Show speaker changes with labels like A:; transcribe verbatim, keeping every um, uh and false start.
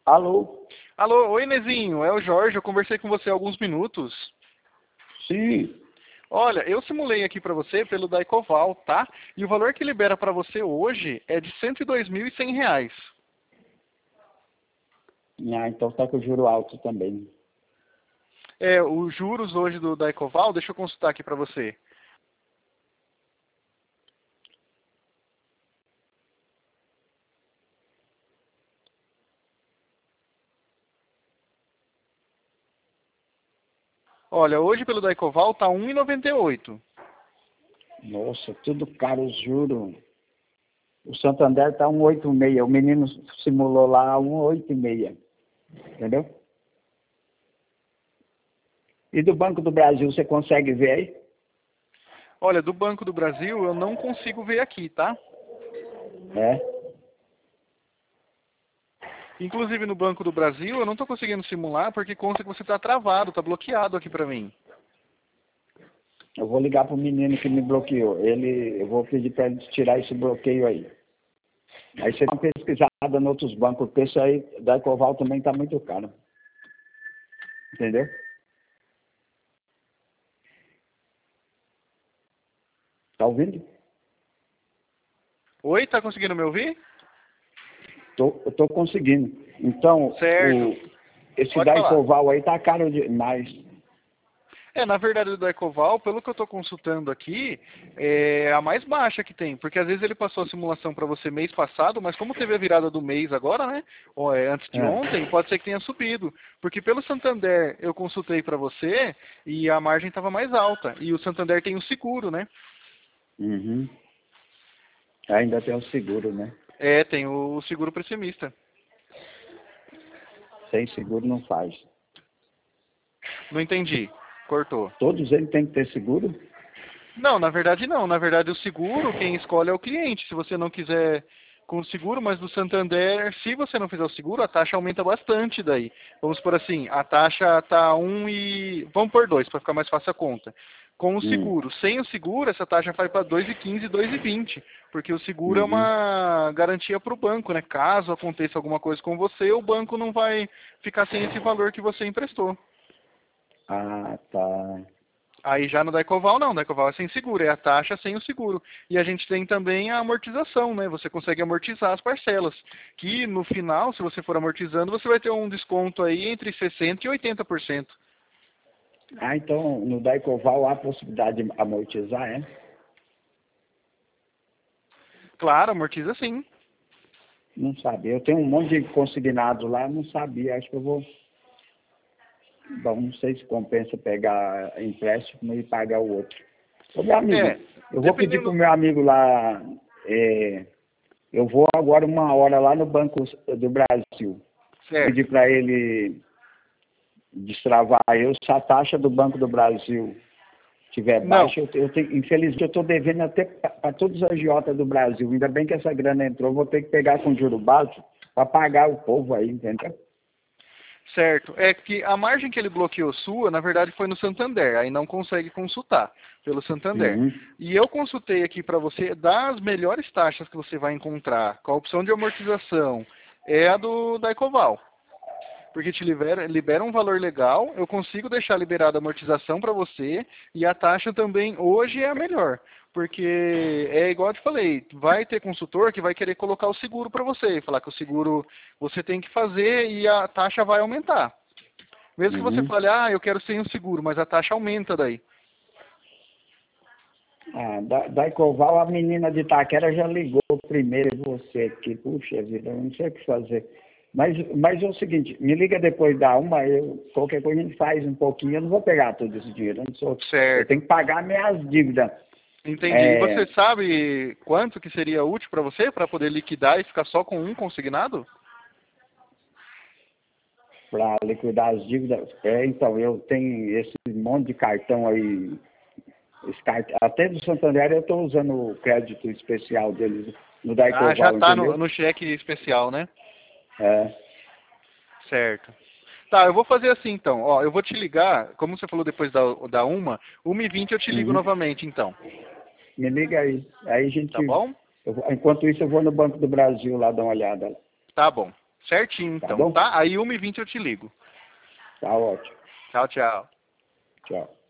A: Alô?
B: Alô, oi Nezinho, é o Jorge, eu conversei com você há alguns minutos.
A: Sim.
B: Olha, eu simulei aqui para você pelo Daicoval, tá? E o valor que libera para você hoje é de cento e dois mil e cem reais.
A: Ah, então tá com juro alto também.
B: É, os juros hoje do Daicoval, deixa eu consultar aqui para você. Olha, hoje pelo Daicoval tá um vírgula noventa e oito.
A: Nossa, tudo caro os juros. O Santander tá um oito e meio. O menino simulou lá um oito e meio. Entendeu? E do Banco do Brasil, você consegue ver aí?
B: Olha, do Banco do Brasil eu não consigo ver aqui, tá?
A: É.
B: Inclusive no Banco do Brasil eu não estou conseguindo simular porque consta que você está travado, está bloqueado aqui para mim.
A: Eu vou ligar pro menino que me bloqueou. Ele, eu vou pedir para ele tirar esse bloqueio aí. Aí você dá uma pesquisada em outros bancos, porque isso aí da Ecoval também tá muito caro. Entendeu? Tá ouvindo?
B: Oi, tá conseguindo me ouvir?
A: Tô, eu tô conseguindo. Então,
B: Certo.
A: o, esse
B: Pode
A: da
B: falar.
A: Ecoval aí tá caro demais.
B: É, na verdade, o Daicoval, pelo que eu estou consultando aqui, é a mais baixa que tem. Porque às vezes ele passou a simulação para você mês passado, mas como teve a virada do mês agora, né? Ou é, antes de
A: É.
B: ontem, pode ser que tenha subido. Porque pelo Santander eu consultei para você e a margem estava mais alta. E o Santander tem o seguro, né?
A: Uhum. Ainda tem o seguro, né?
B: É, tem o seguro pessimista.
A: Sem seguro não faz.
B: Não entendi. Cortou.
A: Todos eles têm que ter seguro?
B: Não, na verdade não. Na verdade o seguro, quem escolhe é o cliente. Se você não quiser com o seguro, mas do Santander, se você não fizer o seguro, a taxa aumenta bastante daí. Vamos por assim, a taxa tá um e... Vamos por dois, para ficar mais fácil a conta. Com o
A: Hum.
B: seguro. Sem o seguro, essa taxa vai para dois e quinze, dois e vinte. Porque o seguro é
A: Uhum.
B: uma garantia para o banco, né? Caso aconteça alguma coisa com você, o banco não vai ficar sem esse valor que você emprestou.
A: Ah, tá.
B: Aí já no Daicoval não, Daicoval é sem seguro, é a taxa sem o seguro. E a gente tem também a amortização, né? Você consegue amortizar as parcelas, que no final, se você for amortizando, você vai ter um desconto aí entre sessenta por cento e oitenta por cento.
A: Ah, então no Daicoval há a possibilidade de amortizar, é?
B: Claro, amortiza sim.
A: Não sabia. Eu tenho um monte de consignado lá, não sabia. Acho que eu vou. Bom, não sei se compensa pegar empréstimo e pagar o outro. Ô, meu amigo,
B: É,
A: eu vou pedir
B: dependendo...
A: pro meu amigo lá. É, eu vou agora uma hora lá no Banco do Brasil.
B: Certo.
A: Pedir para ele destravar eu. Se a taxa do Banco do Brasil tiver
B: Não,
A: baixa, eu, eu tenho, infelizmente eu estou devendo até para todos os agiotas do Brasil. Ainda bem que essa grana entrou, eu vou ter que pegar com juro baixo para pagar o povo aí, entendeu?
B: certo. É que a margem que ele bloqueou sua, na verdade, foi no Santander. Aí não consegue consultar pelo Santander.
A: Uhum.
B: E eu consultei aqui para você, das melhores taxas que você vai encontrar, com a opção de amortização, é a do da Ecoval. Porque te libera, libera um valor legal, eu consigo deixar liberada a amortização para você, e a taxa também hoje é a melhor. Porque é igual eu te falei, vai ter consultor que vai querer colocar o seguro para você, falar que o seguro você tem que fazer e a taxa vai aumentar. Mesmo que você
A: Uhum.
B: fale, ah, eu quero sem o seguro, mas a taxa aumenta daí.
A: Ah, da, da Ecoval, a menina de Itaquera já ligou primeiro você aqui. Puxa vida, eu não sei o que fazer. Mas, mas é o seguinte, me liga depois da uma, eu, qualquer coisa a gente faz um pouquinho, eu não vou pegar todo esse dinheiro, eu, não sou, eu
B: Certo.
A: tenho que pagar minhas dívidas.
B: Entendi. E você
A: É,
B: sabe quanto que seria útil para você, para poder liquidar e ficar só com um consignado?
A: para liquidar as dívidas. É, então, eu tenho esse monte de cartão aí, esse cart... até do Santander eu estou usando o crédito especial deles no
B: Ah, já
A: Daicoval,
B: está no,
A: entendeu?
B: no cheque especial, né?
A: É.
B: Certo. Tá, eu vou fazer assim então. Ó, eu vou te ligar, como você falou depois da, da uma, uma e vinte eu te ligo
A: Uhum.
B: novamente então.
A: Me liga aí. Aí a
B: Tá
A: gente.
B: bom?
A: Eu vou- enquanto isso, eu vou no Banco do Brasil lá dar uma olhada.
B: Tá bom. Certinho,
A: Tá
B: então,
A: bom?
B: tá? Aí uma e vinte eu te ligo.
A: Tá ótimo.
B: Tchau, tchau.
A: Tchau.